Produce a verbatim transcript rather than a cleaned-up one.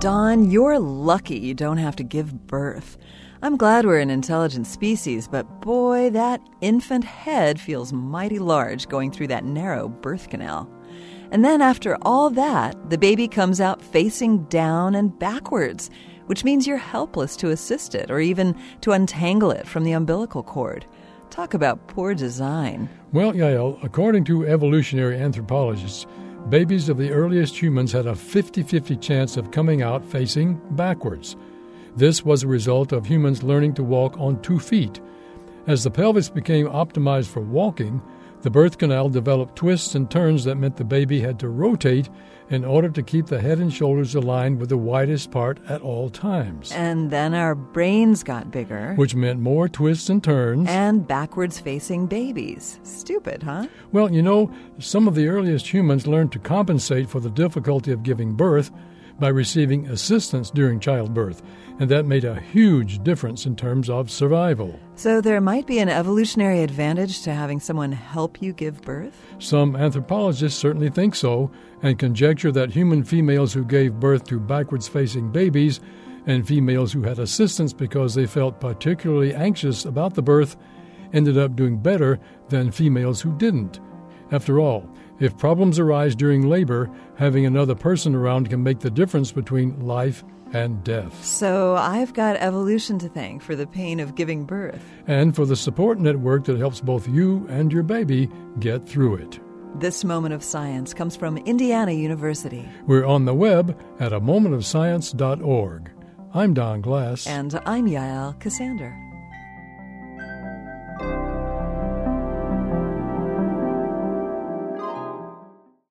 Don, you're lucky you don't have to give birth. I'm glad we're an intelligent species, but boy, that infant head feels mighty large going through that narrow birth canal. And then after all that, the baby comes out facing down and backwards, which means you're helpless to assist it or even to untangle it from the umbilical cord. Talk about poor design. Well, Yael, according to evolutionary anthropologists, babies of the earliest humans had a fifty-fifty chance of coming out facing backwards. This was a result of humans learning to walk on two feet. As the pelvis became optimized for walking, the birth canal developed twists and turns that meant the baby had to rotate in order to keep the head and shoulders aligned with the widest part at all times. And then our brains got bigger. Which meant more twists and turns. And backwards-facing babies. Stupid, huh? Well, you know, some of the earliest humans learned to compensate for the difficulty of giving birth by receiving assistance during childbirth, and that made a huge difference in terms of survival. So there might be an evolutionary advantage to having someone help you give birth? Some anthropologists certainly think so, and conjecture that human females who gave birth to backwards-facing babies and females who had assistance because they felt particularly anxious about the birth ended up doing better than females who didn't. After all, if problems arise during labor, having another person around can make the difference between life and death. So I've got evolution to thank for the pain of giving birth. And for the support network that helps both you and your baby get through it. This Moment of Science comes from Indiana University. We're on the web at a moment of science dot org. I'm Don Glass. And I'm Yael Cassander.